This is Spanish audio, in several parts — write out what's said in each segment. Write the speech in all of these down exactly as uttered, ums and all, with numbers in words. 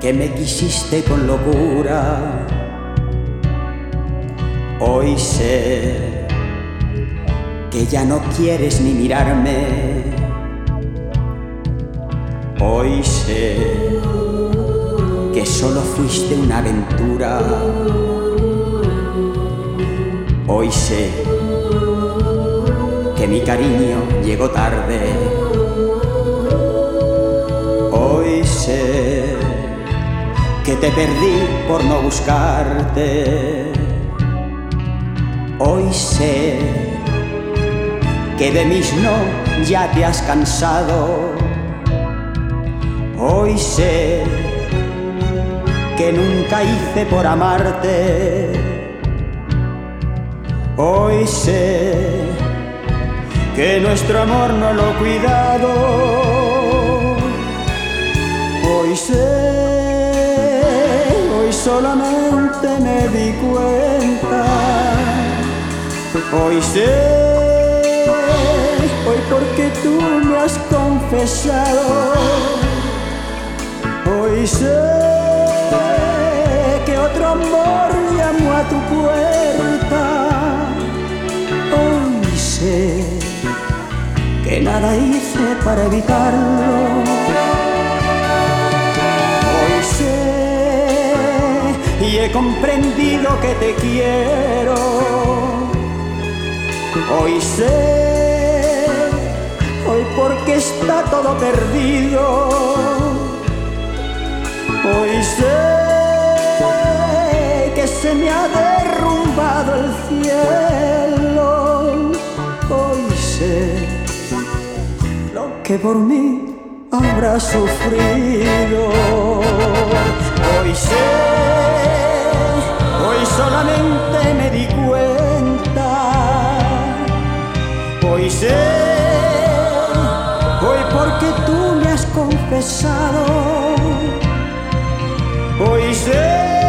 que me quisiste con locura. Hoy sé que ya no quieres ni mirarme. Hoy sé que solo fuiste una aventura. Hoy sé que mi cariño llegó tarde. Hoy sé que te perdí por no buscarte. Hoy sé que de mis no ya te has cansado. Hoy sé que nunca hice por amarte. Hoy sé que nuestro amor no lo he cuidado. Hoy sé, hoy solamente me di cuenta. Hoy sé, hoy porque tú me has confesado. Hoy sé que otro amor llamó a tu puerta. Hoy sé que nada hice para evitarlo. Hoy sé y he comprendido que te quiero. Hoy sé, hoy porque está todo perdido. Hoy sé que se me ha derrumbado el cielo. Hoy sé lo que por mí habrá sufrido. Hoy sé, hoy solamente me di cuenta. Hoy sé, hoy porque tú me has confesado. Hoy sé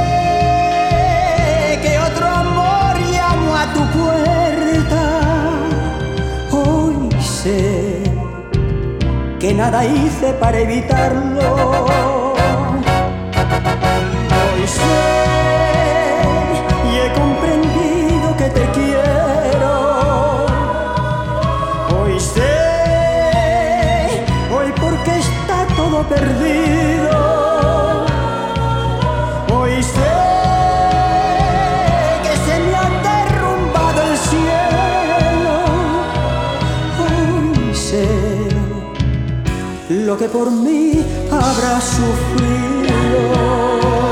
que otro amor llamó a tu puerta. Hoy sé que nada hice para evitarlo. Hoy sé y he comprendido que te quiero. Hoy sé, hoy porque está todo perdido. Hoy sé que se me ha derrumbado el cielo. Hoy sé lo que por mí habrá sufrido.